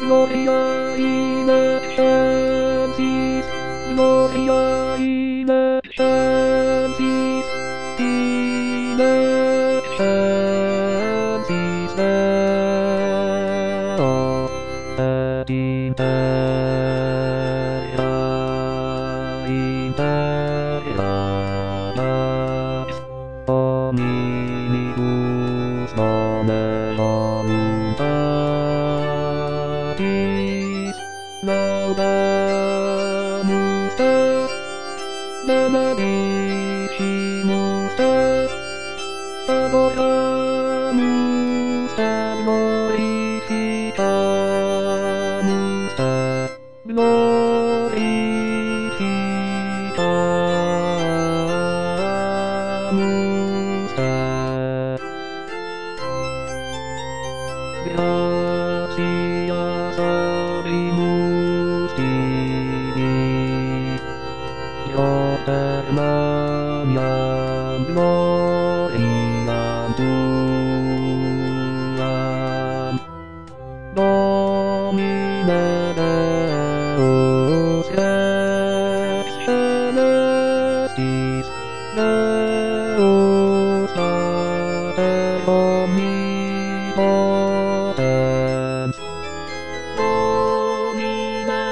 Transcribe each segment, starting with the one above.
Gloria in excelsis, Gloria in excelsis, in excelsis Deo, et in terra nobis, hominibus nomen voluntatis, laudamus te, benedicimus te, adoramus te, glorificamus te, glorificamus te. Gratias habemus Dei, Ioter maniam gloriam Tuam, Domine Deus ex celestis, Deus Pater omnipotens, Domine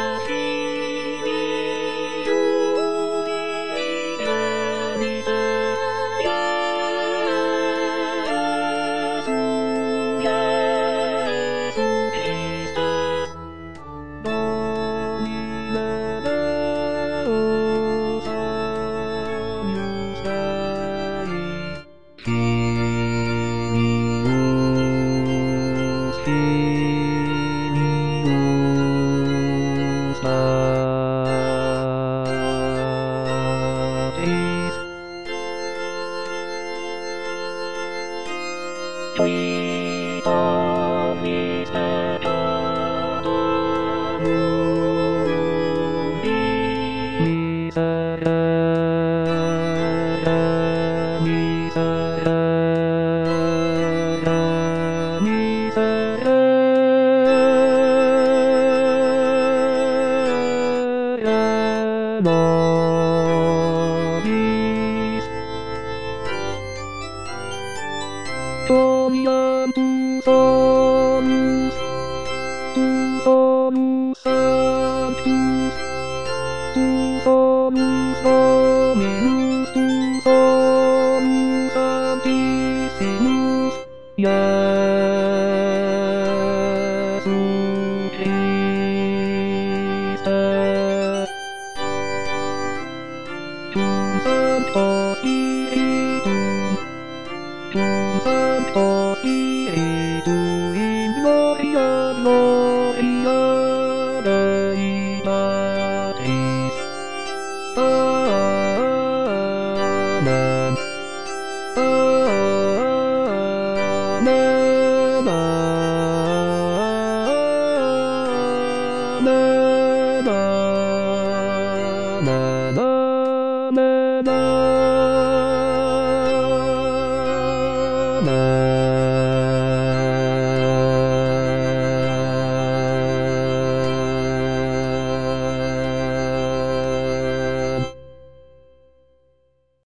Filius Genite Iesu Christe, Domine Deus agnus Dei, Filius Patris, Quitavis peccata mundi, miserere, miserere, miserere nobis. Tomiam tu solus sanctus, tu solus Dominus, tu solus sanctissimus, Iesu Christe. Tum Sancto Spiritum, Tum Sancto Spiritu in gloria, gloria Dei Patris. Amen. Amen. Amen. Amen. Amen. Amen.